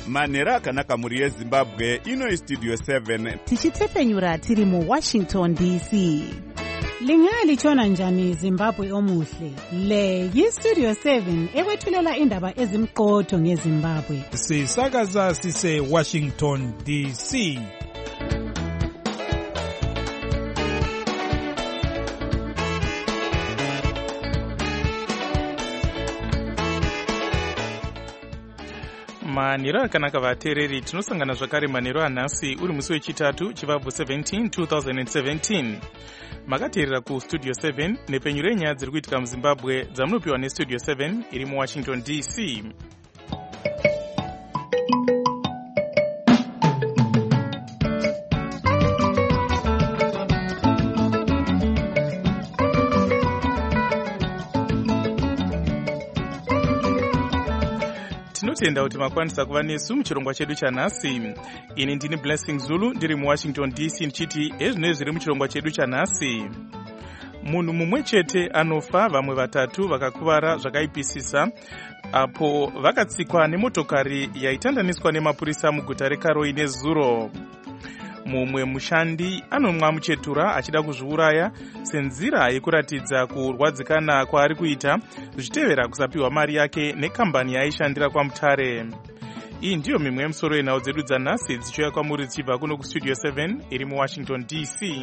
manhero akanaka mhuri yezimbabwe. Ino istudio 7 tichitepfenyura tiri muWashington DC. Lingalitshona njani Zimbabwe omuhle? Le yistudio 7 ekwethulela indaba ezimqotho ngeZimbabwe. Sisakaza sise Washington DC. manhero akanaka vateereri, tinosangana zvakare manhero anhasi uri musi wechitatu chivabvu 17 2017. Makateerera kustudio 7 nepenyu renyaya dziri kuitika muZimbabwe dzamunopiwa nestudio 7 iri muWashington DC. Tinotenda kuti makwanisa kuva nesu muchirongwa chedu chanhasi. Ini ndini Blessing Zulu ndiri muWashington DC ndichiti ezvinoi zviri muchirongwa chedu chanhasi. Munhu mumwe chete anofa, vamwe vatatu vakakuvara zvakaipisisa apo vakatsikwa nemotokari yaitandaniswa nemapurisa muguta reKaroi nezuro. Mumwe mushandi anomwa muchetura achida kuzviuraya senzira yekuratidza kurwadzikana kwaari kuita zvichitevera kusapiwa mari yake nekambani yaishandira kwaMutare. Iyi ndiyo mimwe yemusoro yenhau dzedu dzanhasi dzichiuya kwamuri dzichibva kuno kustudio 7 iri muWashington DC.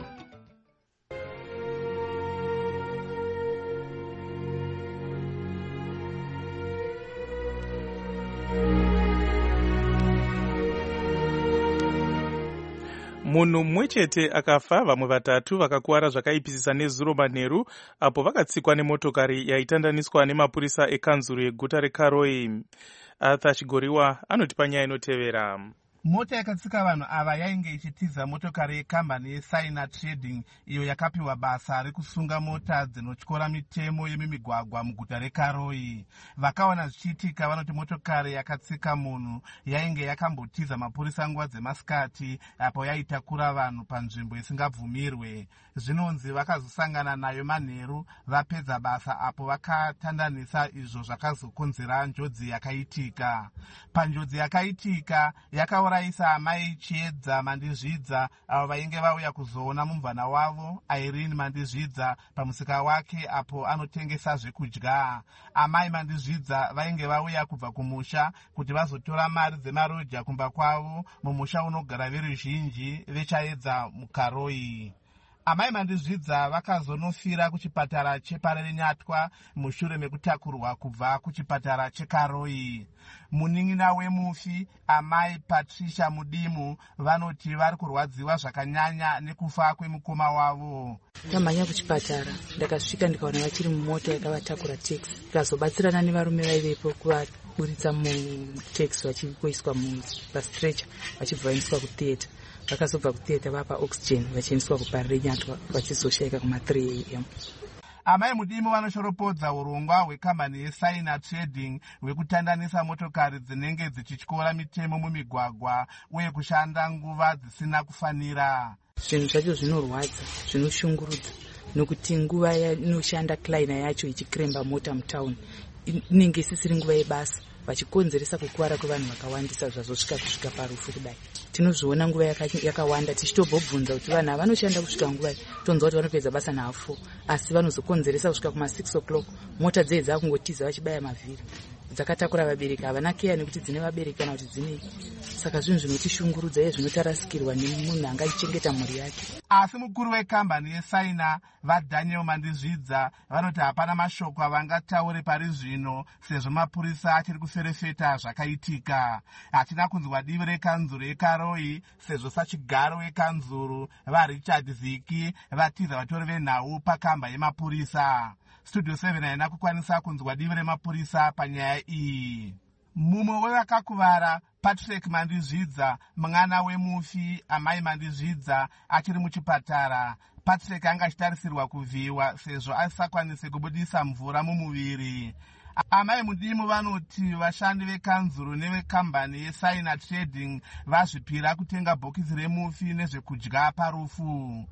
Munhu mumwe chete akafa, vamwe vatatu vakakuwara zvakaipisisa nezuro manheru apo vakatsikwa nemotokari yaitandaniswa nemapurisa ekanzuru yeguta reKaroi. Arthur Chigoriwa anotipa nyaya inotevera. Mota yakatsika vanhu ava yainge ichitiza motokari yekambani yeSaina Trading iyo yakapiwa basa rekusunga mota dzinotyora mitemo yemimigwagwa muguta reKaroi. Vakaona zvichiitika vanoti motokari yakatsika munhu yainge yakambotiza mapurisa nguva dzemasikati apo yaitakura vanhu panzvimbo isingabvumirwe. Zvinonzi vakazosangana nayo manheru vapedza basa apo vakatandanisa izvo zvakazokonzera njodzi yakaitika. Panjodzi yakaitika yakaurayisa amai Chiedza Mandizvidza avo vainge vauya kuzoona mumvana wavo Irene Mandizvidza pamusika wake apo anotengesa zvekudya. Amai Mandizvidza vainge vauya kubva kumusha kuti vazotora mari dzemarodha kumba kwavo mumusha unogara veruzhinji veChaedza muKaroi. Amai Mandizvidza vakazonofira kuchipatara cheParenyatwa mushure mekutakurwa kubva kuchipatara cheKaroi. Munin'ina wemufi amai Patricia Mudimu vanoti vari kurwadziwa zvakanyanya nekufa kwemukoma wavo. Ndamhanya kuchipatara, ndakasvika ndikaona vachiri mumota yakavatakura teksi, ndikazobatsirana nevarume vaivepo kuvaburitsa muteksi vachikoiswa pastretcher vachibva vaendeswa kutheatre. Vakazobva kutheatre vapa oxygen vachiendeswa kuParenyatwa vachizoshaika kuma 3 AM. Amai Mudimu vanoshoropodza urongwa hwekambani yeSaina Trading hwekutandanisa motokari dzinenge dzichityora mitemo mumigwagwa uye kushanda nguva dzisina kufanira. Zvinhu zvacho zvinorwadza, zvinoshungurudza, nokuti nguva inoshanda klaina yacho ichikremba mota mutauni inenge isisiri nguva yebasa, vachikonzeresa kukuwara kwevanhu vakawandisa zvazosvika parufu kudai. Tinozviona nguva yakawanda tichitobvunza kuti vanhu vanoshanda kusvika nguva tonzwa kuti vanopedza basa na4 asi vanozokonzeresa kusvika kuma 6 o'clock mota dzehe dzakungotiza vachibaya mavhiri. Dzakatakura vabereki havana keya nekuti dzine vabereki kana kuti dzinei. Saka zvinhu zvinotishungurudza uye zvinotarasikirwa nemunhu angaichengeta mhuri yake. Asi mukuru wekambani yeSaina vaDaniel Mandizvidza vanoti hapana mashoko avangataure pari zvino sezvo mapurisa achiri kuferefeta zvakaitika. Hatina kunzwa divi rekanzuru yeKaroi sezvo sachigaro wekanzuru vaRichard Ziki vatiza vatori venhau pakamba yemapurisa. Studio 7 haina kukwanisa kunzwa divi remapurisa panyaya iyi. Mumwe wevakakuvara Patrick Mandizvidza, mwana wemufi amai Mandizvidza, achiri muchipatara. Patrick anga achitarisirwa kuvhiyiwa sezvo asakwanise kubudisa mvura mumuviri. Amai Mudimu vanoti vashandi vekanzuru nevekambani yeSaina Trading vazvipira kutenga bhokisi remufi nezvekudya parufu.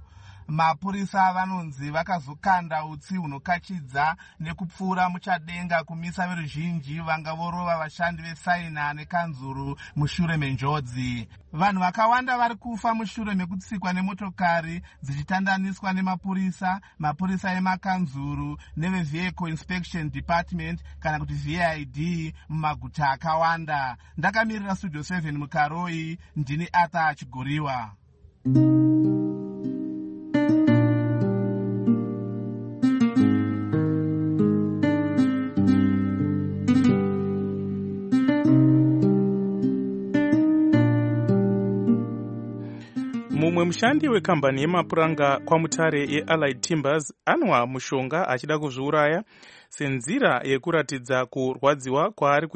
Mapurisa vanonzi vakazokanda utsi hunokachidza nekupfuura muchadenga kumisa veruzhinji vanga vorova vashandi vesaina nekanzuru mushure menjodzi. Vanhu vakawanda vari kufa mushure mekutsikwa nemotokari dzichitandaniswa nemapurisa, mapurisa emakanzuru nevevehicle inspection department kana kuti VID mumaguta akawanda. Ndakamirira Studio 7 mukaroi, ndini Arthur Chigoriwa. Mumwe mushandi wekambani yemapuranga kwaMutare yeAllied Timbers anwa mushonga achida kuzviuraya senzira yekuratidza kurwadzisa kwaari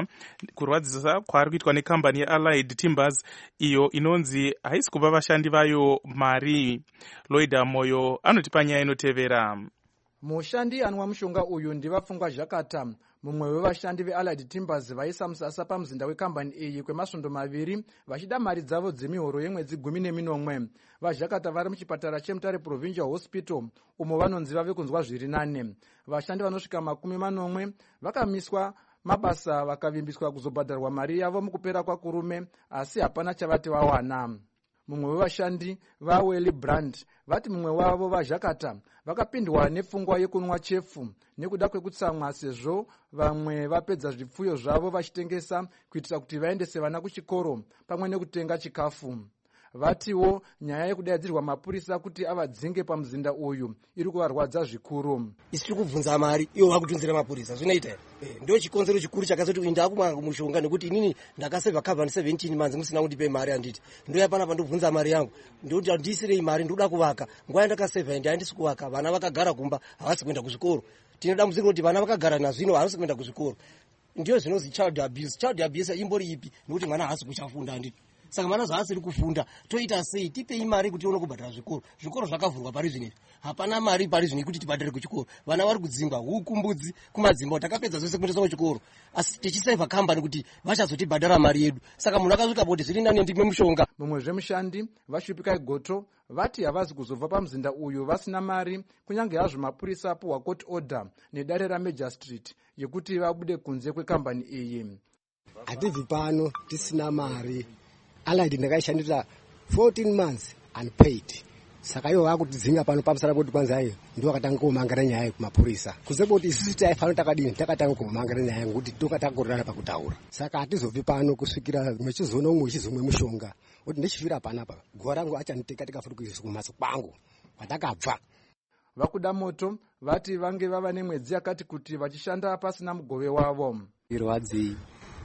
kuitwa nekambani yeAllied Timbers iyo inonzi haisi kupa vashandi vayo mari. Lloyd Moyo anotipa nyaya inotevera. Mushandi anwa mushonga uyu ndivapfungwa Zhakata, mumwe wevashandi veAllied Timbers vaisa musasa pamuzinda wekambani iyi kwemasvondo maviri vachida mari dzavo dzemihoro yemwedzi 14. VaZhakata vari muchipatara cheMutare Provincial Hospital umo vanonzi vave kunzwa zviri nane. Vashandi vanosvika 40 vakamiswa mabasa vakavimbiswa kuzobhadharwa mari yavo mukupera kwakurume, asi hapana chavati vawana. Mumwe wevashandi vaWelly Brand vati mumwe wavo vaZhakata vakapindwa nepfungwa yekunwa chefu nekuda kwekutsamwa sezvo vamwe vapedza zvipfuyo zvavo vachitengesa kuitira kuti vaendese vana kuchikoro pamwe nekutenga chikafu. Vatiwo nyaya yekudaidzirwa mapurisa kuti avadzinge pamuzinda uyu iri kuvarwadza zvikuru. Isi tiri kubvunza mari iwo vakutunzira mapurisa zvinoita ndio chikonzero chikuru chakazoti ndakumwa mushonga nekuti inini ndakaseva cover 17 manzi musina kundipe mari anditi ndo yapana pandobvunza mari yangu ndoti andisirei mari ndoda kuvaka nguva yandakaseva ende handisi kuvaka vana vakagara kumba havasi kuenda kuzvikoro tinoda muziko kuti vana vakagara nazvino havasi kuenda kuzvikoro ndio zvinozi child abuse imbori ipi nekuti mwana haasi kuchafunda anditi saka mwana zvaasiri kufunda toita sei tipei mari kuti tione kubhadhara zvikoro zvakavhurwa pari zvinezvi hapana mari pari zvino kuti tibhadhare kuchikoro vana vari kudzingwa huku mbudzi kumadzimba takapedza zvese kuendesa kuchikoro asi tichiseva kambani kuti vachazotibhadhara mari yedu saka munhu akasvika poti zviri nane ndime mushonga. Mumwe zvemushandi vaShupikai Goto vati havazi kuzobva pamuzinda uyu vasina mari kunyange hazvo mapurisa apuhwa court order nedare raMajor Street yekuti vabude kunze kwekambani iyi. Hatibvi pano tisina mari. Allied ndakaishandira 14 months unpaid. Saka ivo vakutidzinga pano pamusana poti kwanza iye ndio akatanga kumangana nyaya kumapurisa. Kuze kuti isusu taifana takadini takatanga kumangana nyaya ngekuti tokatakorana pakutaura. Saka hatizobvi pano kusvikira mechizoona umwe uchizomwe mushonga. Kuti ndechifira panapa gora rangu achaniteka tikafuna kuisa kumhatso kwangu kwatakabva. Vakuda moto vati vange vava nemwedzi yakati kuti vachishanda pasina mugove wavo. Irwadzi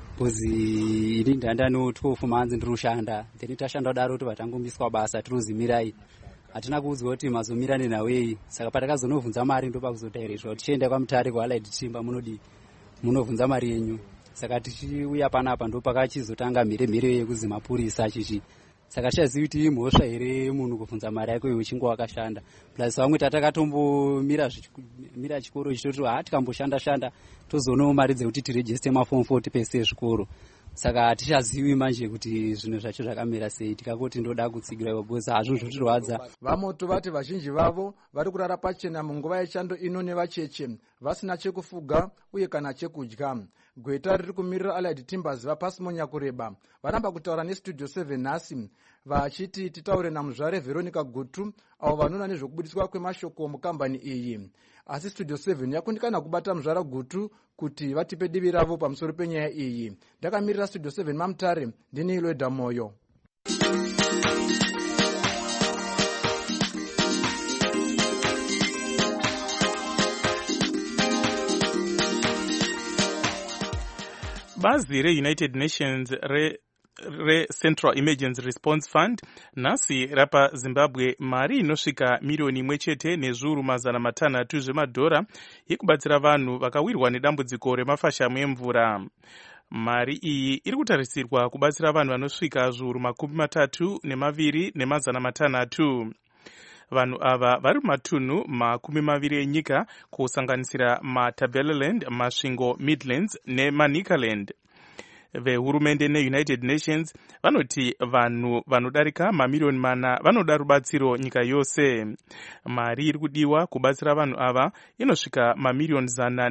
kuzi ini ndandano 12 manzi ndirushanda then tashanda daro kuti vatangomiswa basa tiruzimirai hatina kuudzwa kuti mazomirane nawei saka patakazonovhunza mari ndo pakuzotairizwa kuti tienda kwaMutare kwaAllied Timber munovhunza mari yenyu saka tichiuya panapa ndo pakachizotanga mhiremhere yekuzi mapurisa chichi saka tichazivi kuti imhosva here munhu kuvhunza mari yako uchinge wakashanda plus vamwe tatakatomomira chikoro chitoti tikamboshanda tozoonawo mari dzekuti tirejiste mafomu 40 pese ezvikoro saka hatichazivi manje kuti zvinhu zvacho zvakamira sei tikakoti ndoda kutsigirwa ipabosa hazvo zvotirwadza. Vamoto vati vazhinji vavo vari kurara pachena munguva yechando ino nevacheche vasina chekufuga uye kana chekudya. Gweta riri kumirira Allied Timbers vaPasimonya kureba varamba kutaura neStudio 7 nhasi vachiti titaure namuzvare Veronica Gutu avo vanoona nezvokubudiswa kwemashoko mukambani iyi. Asi Studio 7 yakundikana kubata muzvara Gutu kuti vatipe divi ravo pamusoro penyaya iyi. Ndakamirira Studio 7 maMutare ndini Lloyd Moyo. Bazi reUnited Nations Central Emergency Response Fund nhasi rapa Zimbabwe mari inosvika milioni 1.5 zvemadhora yekubatsira vanhu vakawirwa nedambudziko remafashamu emvura. Mari iyi iri kutarisirwa kubatsira vanhu vanosvika zviuru 32,500. Vanhu ava vari matunhu 20 enyika kusanganisira maTabeleland, Masvingo, Midlands neManicaland. vehurumende neunited nations vanoti vanhu vanodarika mamiliyoni 4 vanoda rubatsiro nyika yose. Mari iri kudiwa kubatsira vanhu ava inosvika mamiliyoni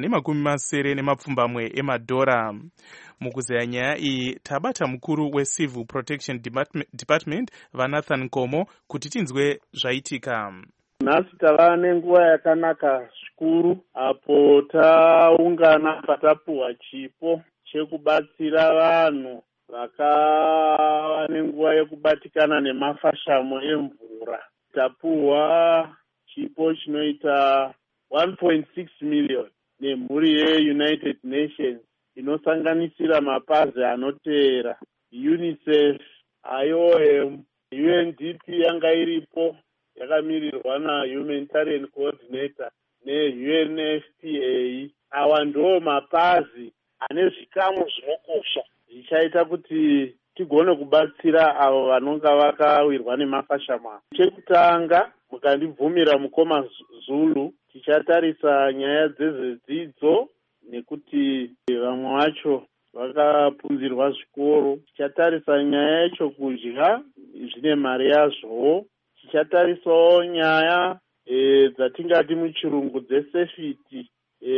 170 emadhora. Mukuzeya nyaya iyi tabata mukuru weCivil Protection Department vaNathan Komo kuti tinzwe zvaitika. Nhasi tava nenguva yakanaka zvikuru apo taungana patapuhwa chipo chekubatsira vanhu vakava nenguva yekubatikana nemafashamo emvura. Tapuhwa chipo chinoita 1.6 million nemhuri yeUnited Nations inosanganisira mapazi anoteera UNICEF, IOM, UNDP yanga iripo yakamirirwa naHumanitarian Coordinator neUNFPA. Awa ndo mapazi ane zvikamu zvinokosha zvichaita kuti tigone kubatsira avo vanonga vakawirwa nemafashama. Chekutanga, mukandibvumira mukoma Zulu, tichatarisa nyaya dzezvedzidzo nekuti vamwe vacho vakapunzirwa zvikoro. Tichatarisa nyaya yechokudya zvine mari yazvowo. Tichatarisawo nyaya dzatingati muchirungu dzesafety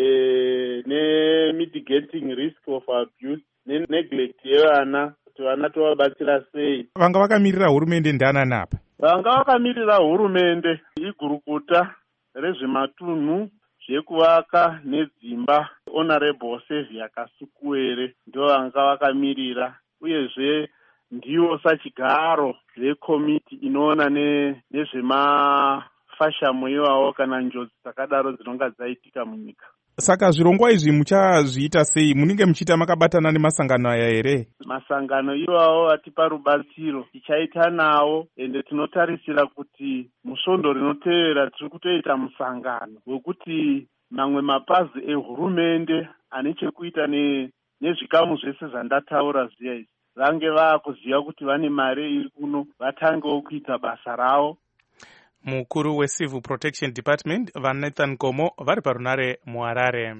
nemitigating risk of abuse neneglect yevana kuti vana tovabatsira sei. Vanga vakamirira hurumende ndananapa? Vanga vakamirira hurumende igurukuta rezvematunhu zvekuvaka nedzimba Honorable Xavier Kasukuwere ndo vanga vakamirira, uyezve ndiwo sachigaro zvekomiti inoona nezvemafashamo iwawo kana njodzi dzakadaro dzinonga dzaitika munyika. Saka zvirongwa izvi muchazviita sei? Munenge muchiita makabatana nemasangano aya here? Masangano iwawo atipa rubatsiro tichaita nawo, ende tinotarisira kuti musvondo rinotevera tiri kutoita musangano wekuti mamwe mapazi ehurumende ane chekuita nezvikamu zvese zvandataura zviya izvi vange vakuziva kuti vane mari iri kuno, vatangewo kuita basa ravo. Mukuru weCivil Protection Department vaNathan Komo vari parunare muHarare.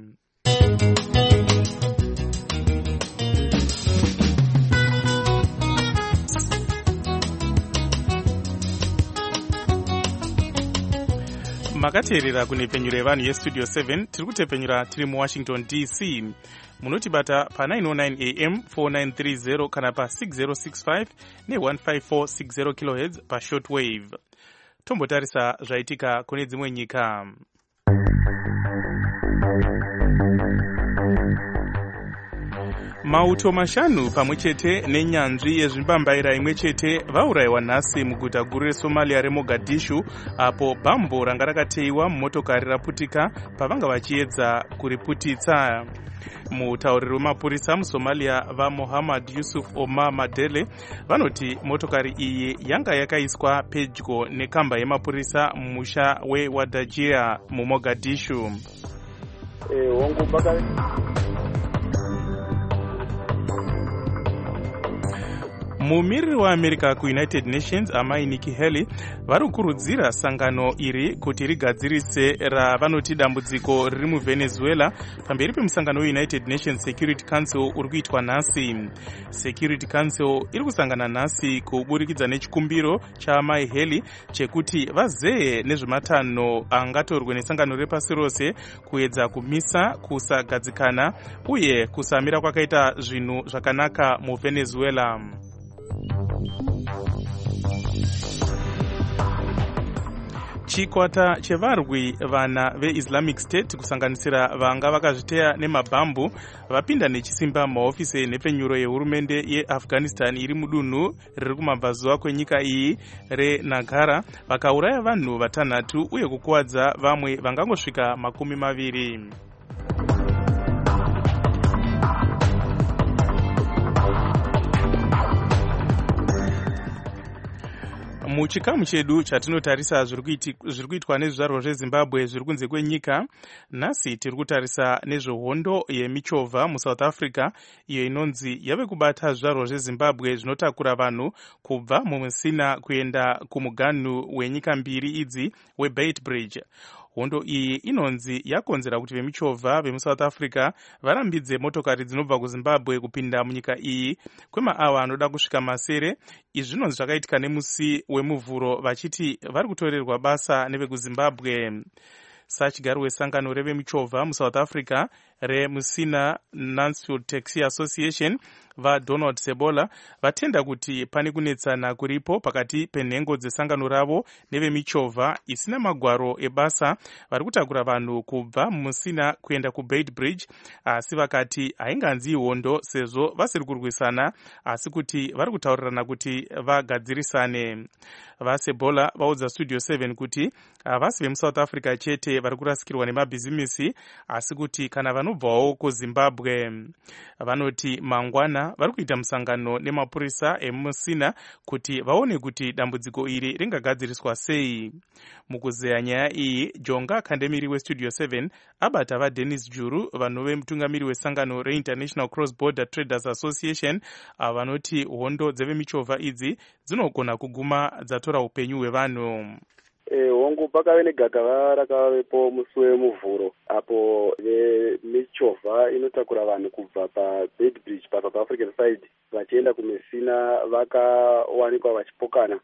Makateerera kune penyuro yevanhu yestudio 7 tiri kutepenyura tiri muWashington DC. Munotibata pa 909 AM 4930 kana pa 6065 ne15460 kHz pa shortwave. Tombotarisa zvaitika kune dzimwe nyika. Mauto mashanu pamwechete nenyanzvi yezvimbambaira imwe chete vaurayiwa nhasi muguta guru reSomalia reMogadishu, apo bhambo ranga rakateiwa mumotokari raputika pavanga vachiedza kuriputitsa. Mutauriri wemapurisa muSomalia vaMohammad Yusuf Omar Madele vanoti motokari iyi yanga yakaiswa pedyo nekamba yemapurisa mumusha weWadajia muMogadishu. Mumiriri weAmerica kuUnited Nations amai Nikki Haley vari kukurudzira sangano iri kuti rigadzirise ravanoti dambudziko riri muVenezuela pamberi pemusangano weUnited Nations Security Council uri kuitwa nhasi. Security Council iri kusangana nhasi kuburikidza nechikumbiro chaamai Haley chekuti vazeye nezvematanho angatorwe nesangano repasi rose kuedza kumisa kusagadzikana uye kusamira kwakaita zvinhu zvakanaka muVenezuela. Chikwata chevarwi vana veIslamic State kusanganisira vanga vakazviteya nemabhambu vapinda nechisimba mahofisi nepfenyuro yehurumende yeAfghanistan iri mudunhu riri kumabvazuva kwenyika iyi reNagarha, vakauraya vanhu 6 uye kukuwadza vamwe vangangosvika 20. Muchikamu chedu chatinotarisa zviri kuitwa nezvizvarwa zveZimbabwe zviri kunze kwenyika, nhasi tiri kutarisa nezvehondo yemichovha muSouth Africa iyo inonzi yave kubata zvizvarwa zveZimbabwe zvinotakura vanhu kubva mumusina kuenda kumuganhu wenyika mbiri idzi weBeitbridge. hondo iyi inonzi yakonzera kuti vemichovha vemuSouth Africa varambidze motokari dzinobva kuZimbabwe kupinda munyika iyi kwemaawa anoda kusvika masere. Izvi zvinonzi zvakaitika nemusi wemuvhuro vachiti vari kutorerwa basa nevekuZimbabwe. Sachigaro wesangano revemichovha muSouth Africa reMusina Mansfield Taxi Association vaDonald Sebola vatenda kuti pane kunetsana kuripo pakati penhengo dzesangano ravo nevemichovha isina magwaro ebasa vari kutakura vanhu kubva muMusina kuenda kuBeitbridge, asi vakati hainganzi hondo sezvo vasiri kurwisana asi kuti vari kutaurirana kuti vagadzirisane. VaSebola vaudza Studio 7 kuti havasi vemuSouth Africa chete vari kurasikirwa nemabhizimisi asi kuti kana vanobvawo kuZimbabwe. Vanoti mangwana vari kuita musangano nemapurisa eMusina kuti vaone kuti dambudziko iri ringagadziriswa sei. Mukuzeya nyaya iyi, Jonga Kandemiri weStudio 7 abata vaDennis Juru vanove mutungamiri wesangano reInternational Cross Border Traders Association vanoti hondo dzevemichovha idzi dzinogona kuguma dzatora upenyu hwevanhu. Hongu pakave negakava rakavepo musi wemuvhuro apo vemichovha inotakura vanhu kubva paBeitbridge paSouth African side vachienda kuMusina vakawanikwa vachipokana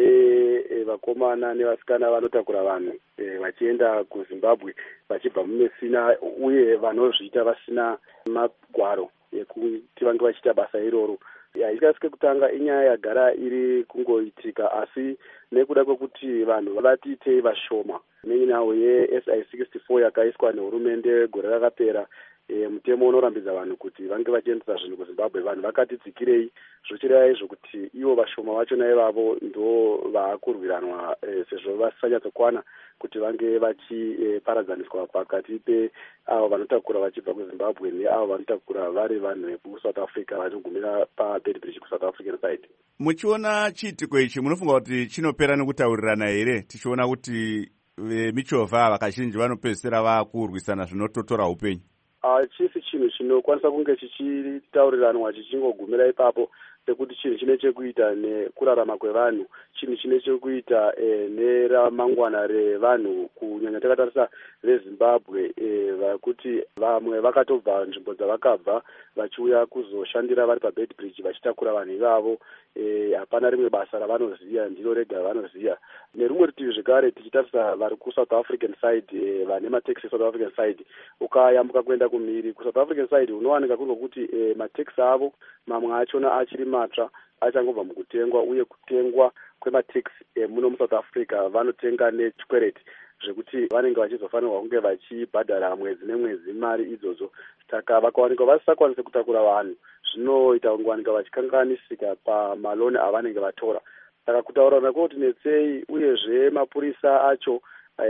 nevakomana nevasikana vanotakura vanhu vachienda kuZimbabwe vachibva muMusina, uye vanozviita vasina magwaro ekuti vange vachiita basa iroro. Haikasike kutanga inyaya yagara iri kungoitika, asi nekuda kwekuti vanhu vatiitei vashoma nenyawo yeSI64 yakaiswa nehurumende gore rakapera, mutemo unorambidza vanhu kuti vange vachiendesa zvinhu kuZimbabwe, vanhu vakati dzikirei, zvochireva izvo kuti ivo vashoma vachona ivavo ndo vaakurwiranwa sezvo vasanyatokwana kuti vange vachiparadzaniswa pakati peavo vanotakura vachibva kuZimbabwe neavo vanotakura vari vanhu vekuSouth Africa vanogumira paBeitbridge kuSouth African side. Muchiona chiitiko ichi munofunga kuti chinopera nekutaurirana here, tichiona kuti vemichovha vakazhinji vanopedzisira vaakurwisana zvinototora upenyu? Chisi chinhu chinokwanisa kunge chichitauriranwa chichingogumira ipapo, sekuti chinhu chine chekuita nekurarama kwevanhu, chinhu chine chekuita neramangwana revanhu, kunyanya takatarisa veZimbabwe vakuti vamwe vakatobva nzvimbo dzavakabva vachiuya kuzoshandira vari paBeitbridge vachitakura vanhu ivavo. Hapana rimwe basa ravanoziva, ndiro rega vanoziva. Nerumwe rutivi zvekare tichitarisa vari kuSouth African side, vane mataxi South African side, ukayambuka kuenda kumhiri kuSouth African side unowanika kungokuti mataxi avo mamwe achona achiri matsva achangobva mukutengwa, uye kutengwa kwemataxi muno muSouth Africa vanotenga nechikwereti zvekuti vanenge vachizofanirwa kunge vachibhadhara mwedzi nemwedzi mari idzodzo. Saka vakawanikwa vasisakwanisi kutakura vanhu zvinoita kungowanika vachikanganisika pamaloni avanenge vatora. Saka kutaurana kuti netsei, uyezve mapurisa acho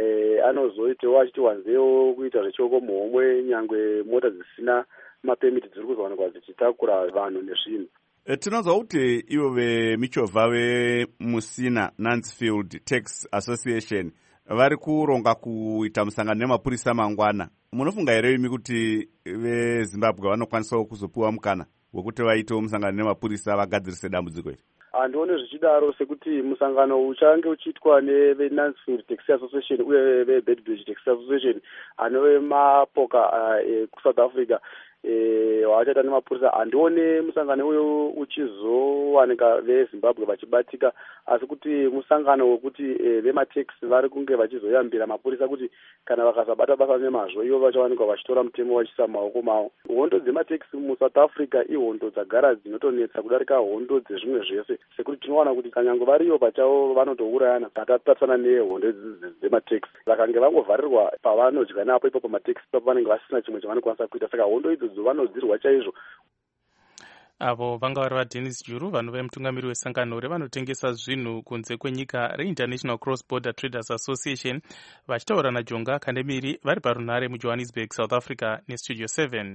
anozoitewo achiti wanzewo kuita zvechoko muhomwe, nyangwe mota dzisina mapemiti dziri kuzowanikwa dzichitakura vanhu nezvinhu. Tinonzwa kuti ivo vemichovha veMusina Mansfield Taxi Association vari kuronga kuita musangano nemapurisa mangwana. Munofunga here imi kuti veZimbabwe vanokwanisawo kuzopiwa mukana wekuti vaitewo musangano nemapurisa vagadzirise dambudziko iri? Handione zvichidaro, sekuti musangano uchange uchiitwa neveNansfield Taxi Association uye veBeitbridge Taxi Association anove mapoka kuSouth Africa wachaita nemapurisa. Handione musangano uyo uchizowanika veZimbabwe vachibatika, asi kuti musangano wekuti vemataxi vari kunge vachizoyambira mapurisa kuti kana vakasabata basa nemazvo ivo vachawanikwa vachitora mutemo vachiisa mumaoko mavo. Hondo dzemataxi muSouth Africa ihondo dzagara dzinotonetsa kudarika hondo dzezvimwe zvese, sekuti tinowana kuti kanyange variyo pachavo vanotourayana vakatarisana nehondo dzemataxi. Vakange vangovharirwa pavanodya napo ipo pamataxi papo vanenge vasina chimwe chavanokwanisa kuita, saka hondo idzodzo vanodzirwa chaizvo. Avo vanga vari vaDennis Juru vanova mutungamiri wesangano revanotengesa zvinhu kunze kwenyika reInternational Cross Border Traders Association vachitaura naJonga Kandemiri vari parunhare muJohannesburg, South Africa neStudio 7.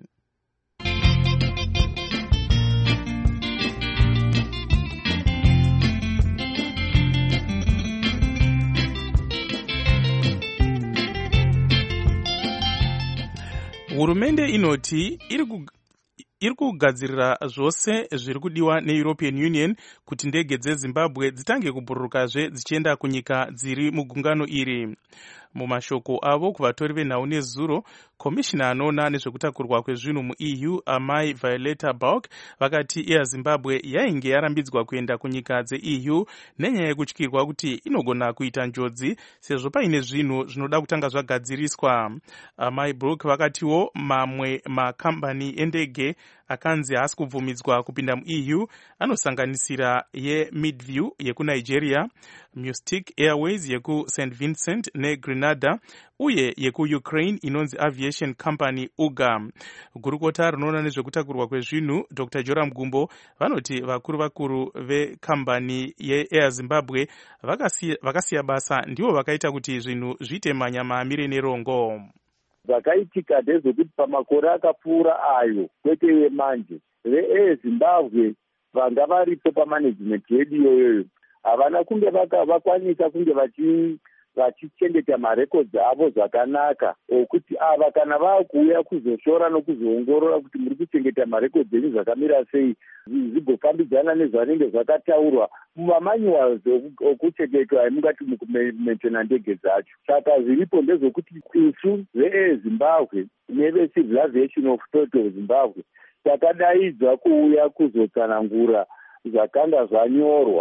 Hurumende inoti iri kugadzirira zvose zviri kudiwa neEuropean Union kuti ndege dzeZimbabwe dzitange kubhururukazve dzichienda kunyika dziri mugungano iri. Mumashoko avo kuvatori venhau nezuro, komishina anoona nezvekutakurwa kwezvinhu muEU amai Violeta Bulk vakati Air Zimbabwe yainge yarambidzwa kuenda kunyika dzeEU nenyaya yekutyirwa kuti inogona kuita njodzi sezvo paine zvinhu zvinoda kutanga zvagadziriswa. Amai Bulk vakatiwo mamwe makambani endege akanzi haasi kubvumidzwa kupinda muEU anosanganisira yeMidview yekunigeria, Mustic Airways yekuSt Vincent neGrenada uye yekuUkraine inonzi Aviation Company UGA. Gurukota rinoona nezvekutakurwa kwezvinhu Dr. Joram Gumbo vanoti vakuru vekambani yeAir Zimbabwe vakasiya basa ndivo vakaita kuti zvinhu zviite manyama amire nerongo. Zvakaitika ndezvekuti pamakore akapfuura ayo kwete yemanje veAir Zimbabwe vanga varipo pamanagement yedu iyoyo havana kunge vakwanisa kunge vachichengeta marekodzi avo zvakanaka okuti ava kana vakuuya kuzoshora nokuzoongorora kuti muri kuchengeta marekodzi enyu zvakamira sei zvigofambidzana nezvanenge zvakataurwa mumamanuals okuchengetwa emungati mukumentena ndege dzacho. Saka zviripo ndezvokuti isu veAir Zimbabwe neveCivil Aviation Authority of Zimbabwe takadaidzwa kuuya kuzotsanangura zvakanga zvanyorwa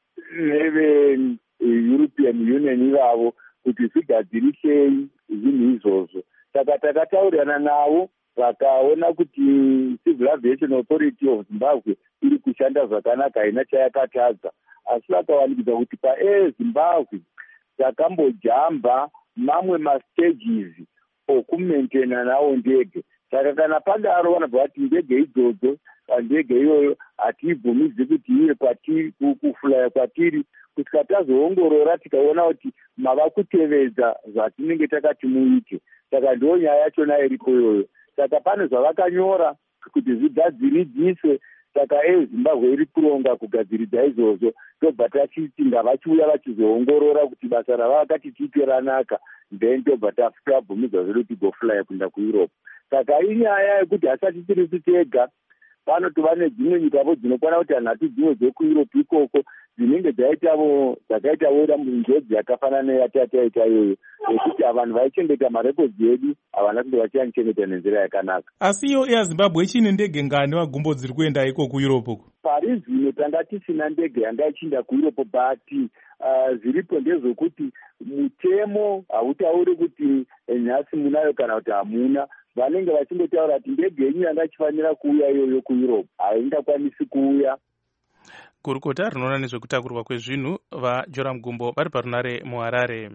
neve-European Union ivavo kuti zvigadzirisei zvinhu izvozvo. Saka takataurirana navo vakaona kuti Civil Aviation Authority of Zimbabwe iri kushanda zvakanaka, haina chayakatadza, asi vakawanikidza kuti paAir Zimbabwe takambojamba mamwe mastages okumentena nawo ndege. Saka kana padaro vanobva vati ndege idzodzo pandege iyoyo hatiibvumidzi kuti iye kufulaya kwatiri kusvika tazoongorora tikaona kuti mava kutevedza zvatinenge takati muite. Saka ndiyo nyaya yachona iripo iyoyo. Saka pane zvavakanyora kuti zvigadziridziswe. Saka Air Zimbabwe iri kuronga kugadziridza izvozvo, tobva tachiti ngavachiuya vachizoongorora kuti basa ravakati tiite ranaka, then tobva tabvumidza zvedu tigofulaya kuenda kuEurope. Saka inyaya yekuti hasati tiri tega, pano tova nedzimwe nyikavo dzinokwana kuti hanhatu dzimwe dzekuEurope ikoko dzinenge dzakaitawira munjodzi yakafanana neyatataita iyoyo yekuti vanhu vaichengeta marekodzi edu havana kunge vachianichengeta nenzira yakanaka. Asi iyo Air Zimbabwe ichine ndege ngani wagumbo dziri kuenda iko kuEurope uko? Pari zvino tanga tisina ndege yanga ichiinda kuEurope, but zviripo ndezvokuti mutemo hautauri kuti nhasi munayo kana kuti hamuna. Vanenge vachingotaura kuti ndege yenyu yanga ichifanira kuuya iyoyo kuEurope haingakwanisi kuuya. Gurukota rinoona nezvekutakurwa kwezvinhu vaJoram Gumbo vari parunare muHarare.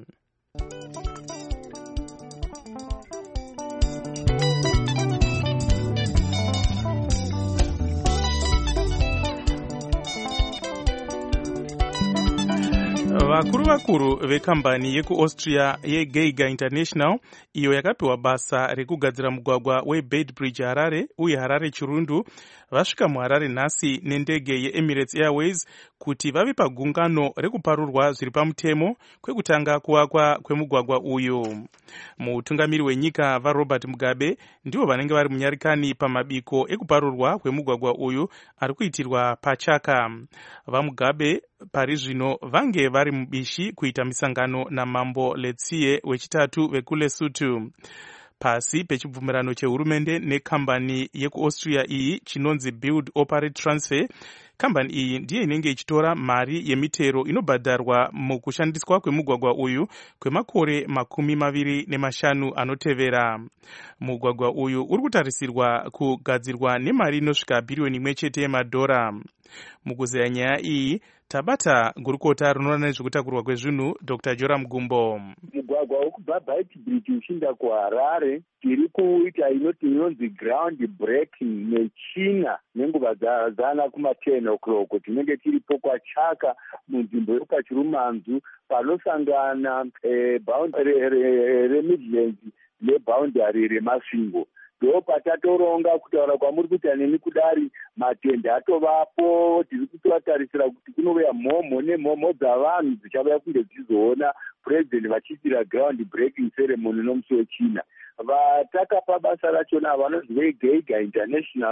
Vakuru vekambani yekuAustria yeGeiger International iyo yakapiwa basa rekugadzira mugwagwa weBedbridge Harare uye Harare Chirundu vasvika muHarare nhasi nendege yeEmirates Airways kuti vave pagungano rekuparurwa zviri pamutemo kwekutanga kuvakwa kwemugwagwa uyu. Mutungamiri wenyika vaRobert Mugabe ndivo vanenge vari munyarikani pamabiko ekuparurwa kwemugwagwa uyu ari kuitirwa paChaka. VaMugabe pari zvino vange vari mubishi kuita misangano naMambo Letsie wechitatu vekuLesotho. Pasi pechibvumirano chehurumende nekambani yekuAustria iyi chinonzi Build Operate Transfer, kambani iyi ndiye inenge ichitora mari yemitero inobhadharwa mukushandiswa kwemugwagwa uyu kwemakore 25 anotevera. Mugwagwa uyu uri kutarisirwa kugadzirwa nemari inosvika bhiriyoni 1 yemadhora. Mukuzeya nyaya iyi tabata gurukota rinoona nezvekutakurwa kwezvinhu Dr. Joram Gumbo. Mugwagwa wekubva Beitbridge uchienda kuHarare tiri kuita inonzi ground breaking nechina nenguva dzana kuma10 o'clock. Tinenge tiripo kwaChaka munzvimbo yopaChirumanzu panosangana boundary reMidlands neboundary reMasvingo. Ndo patatoronga kutaura kwamuri kuita neni kudari matende atovapo, tiri kutotarisira kuti kunouya mhomho nemhomho dzavanhu dzichavaya kunge dzizoona president vachiitira ground breaking ceremony nomusi wechina. Vatakapa basa rachona vanonzi veGeiger International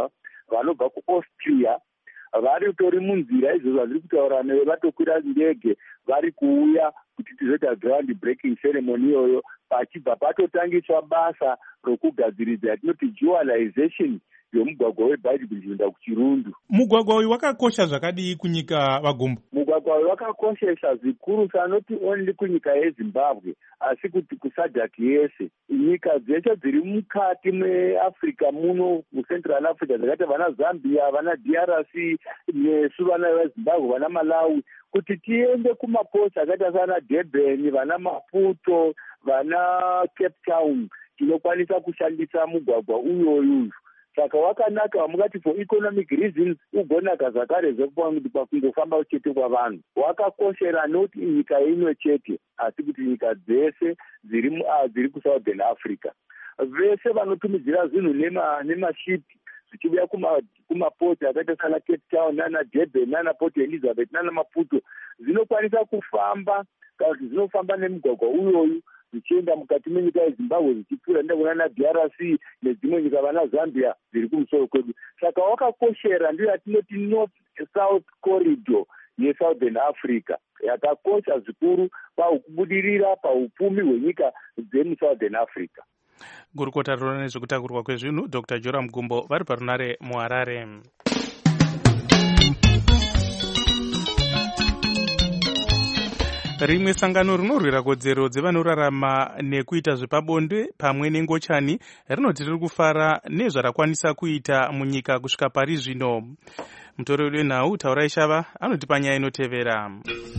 vanobva kuaustria vari munzira izvozvo zviri kutaura newe, vatokwira ndege vari kuuya kuti tizoita ground breaking ceremony iyoyo, pachibva patotangiswa basa rokugadziridza yatinoti dualization yomugwagwa weBhaijibhiri kuenda kuchirundu. Mugwagwa uyu wakakosha zvakadii kunyika vaGumbo? Mugwagwa uyu wakakoshesha zvikuru sanoti only kunyika yeZimbabwe, asi kuti kusadhaki yese. Nyika dzeshe dziri mukati meAfrica muno, muCentral Africa, dzakaita vana Zambia, vana DRC, nesu vana veZimbabwe, vana Malawi, kuti tiende kumaposta akaita sana Durban, vana Maputo, vana Cape Town, tinokwanisa kushandisa mugwagwa uyoyu. Saka wakanaka, wamungati for economic reasons ugonaka zvakare zvekungofamba chete kwavanhu. Wakakoshera noti nyika imwe chete, asi kuti nyika dzese dziri kuSouthern Africa. Vese vanotumidzira zvinhu nemashipi zvichiuya kumapoti akaita sana Cape Town nana Durban nana Port Elizabeth nana Maputo, zvinokwanisa kufamba kana kuti zvinofamba nemugwagwa uyoyu zvichienda mukati menyika yeZimbabwe zvichipfuura ndekuna DRC nedzimwe nyika vana Zambia dziri kumusoro kwedu. Saka wakakoshera ndiyo yatinoti North South Corridor yeSouthern Africa, yakakosha zvikuru pakubudirira paupfumi hwenyika dzemuSouthern Africa. Gurukota rinoona nezvekutakurwa kwezvinhu Dr. Joram Gumbo vari parunare muHarare. Rimwe sangano rinorwira kodzero dzevanorarama nekuita zvepabonde pamwe nengochani rinoti riri kufara nezvarakwanisa kuita munyika kusvika pari zvino. Mutoreri wenhau Taurai Shava anotipa nyaya inotevera.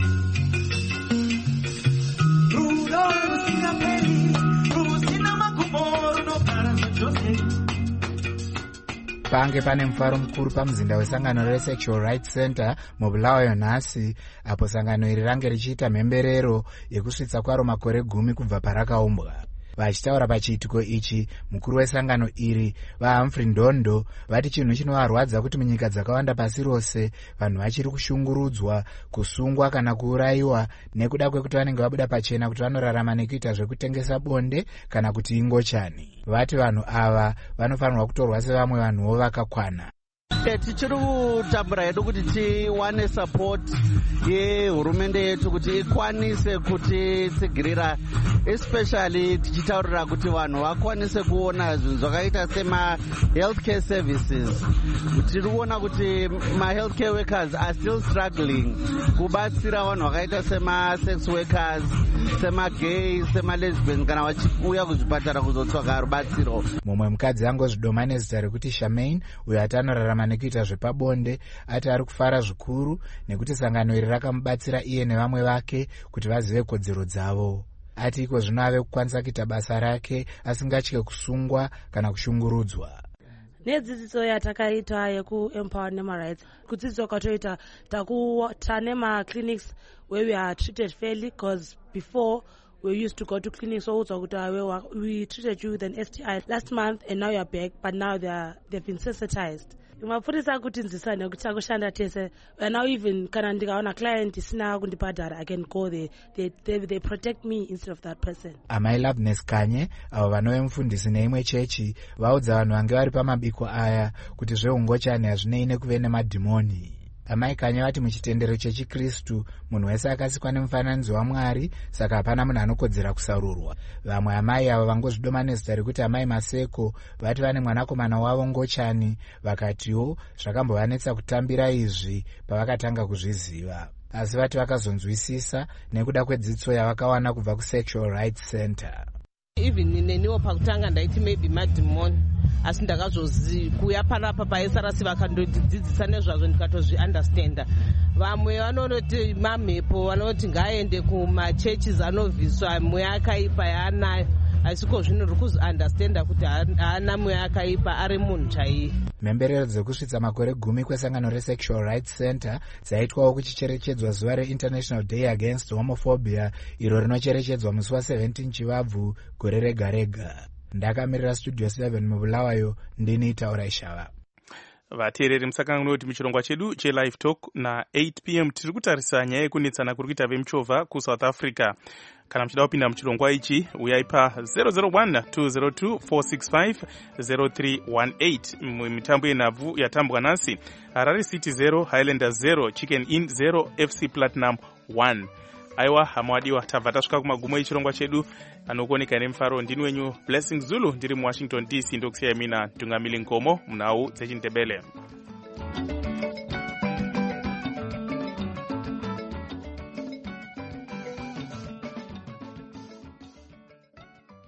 Pange pane mufaro mukuru pamuzinda wesangano reSexual Rights Center muBulawayo nhasi, apo sangano iri range richiita mhemberero yekusvitsa kwaro makore 10 kubva parakaumbwa. Vachitaura pachiitiko ichi, mukuru wesangano iri vaHumphrey Ndondo vati chinhu chinovarwadza kuti munyika dzakawanda pasi rose vanhu vachiri kushungurudzwa, kusungwa kana kuurayiwa nekuda kwekuti vanenge vabuda pachena kuti vanorarama nekuita zvekutengesa bonde kana kuti ingochani. Vati vanhu ava vanofanirwa kutorwa sevamwe vanhuwo vakakwana. Tichiri kutambura hedu kuti tiwane support yehurumende yetu kuti ikwanise kutitsigirira, especially tichitaurira kuti vanhu vakwanise kuona zvinhu zvakaita sema healthcare services. Tiri kuona kuti ma healthcare workers are still struggling kubatsira vanhu vakaita sema sex workers, sema gays, sema lesbians kana vachiuya kuzvipatara kuzotsvaka rubatsiro. Mumwe mukadzi angozvidoma nezita rekuti Shamaine, uyo atanorarama nekuita zvepabonde, ati ari kufara zvikuru nekuti sangano iri rakamubatsira iye nevamwe vake kuti vazive kodzero dzavo. Ati iko zvino ave kukwanisa kuita basa rake asingatye kusungwa kana kushungurudzwa. Nedzidziso yatakaita yekuempower nemarights, kudzidziso kwatoita tane ma-clinics where we are treated fairly, because before we used to go to clinics so we treated you with an STI last month and now you're back, but now they've been sensitized. Mapurisa kuti nzisane kuti takushanda tese, and now even kana ndikaona client isina kundibhadhara I can go there. They protect me instead of that person. Amai Loveness Kanye, avo vanove mufundisi neimwe chechi, vaudza vanhu vange vari pamabiko aya kuti zveungochani hazvinei nekuve nemadhimoni. Amai Kanye vati muchitendero chechiKristu munhu wese akasikwa nemufananidzo waMwari, saka hapana munhu anokodzera kusarurwa. Vamwe amai ava vangozvidoma nezita rekuti Amai Maseko vati vane mwanakomana wavo Ngochani, vakatiwo zvakambovanetsa kutambira izvi pavakatanga kuzviziva, asi vati vakazonzwisisa nekuda kwedzidzo yavakawana kubva kuSexual Rights Center. Even neniwo pakutanga ndaiti maybe madhimoni, asi ndakazokuya panapa paSRC vakandodzidzisa nezvazvo ndikatozviunderstanda. Vamwe vanoti mamhepo, vanoti ngaende kumachurches anovhiswa mweya akaipa yaanayo, asiko zvino riri kuzounderstanda kuti haana mweya akaipa, ari munhu chaiye. Mhemberero dzekusvitsa makore 10 kwesangano reSexual Rights Center dzaitwawo kuchicherechedzwa zuva reInternational Day Against Homophobia, iro rinocherechedzwa musi wa17 Chivabvu gore rega rega. Ndakamirira Studio 7 muBulawayo, ndini Taurai Shava. vateereri musakanganwe kuti muchirongwa chedu chelive talk na8 pm tiri kutarisa nyaya yekunetsana kuri kuita vemuchovha kuSouth Africa. Kana muchida kupinda muchirongwa ichi uyai pa 001-202-465-0318. Mitambo yenhabvu yatambwa nhasi: Harare City 0, Highlanders 0, Chicken Inn 0, FC Platinum 1. Aiwa hamwadiwa, tabva tasvika kumagumo echirongwa chedu. Anokuoneka nemufaro ndini wenyu Blessing Zulu ndiri muWashington DC, ndokusiyai mina Tungamili Nkomo munhau dzechindebele.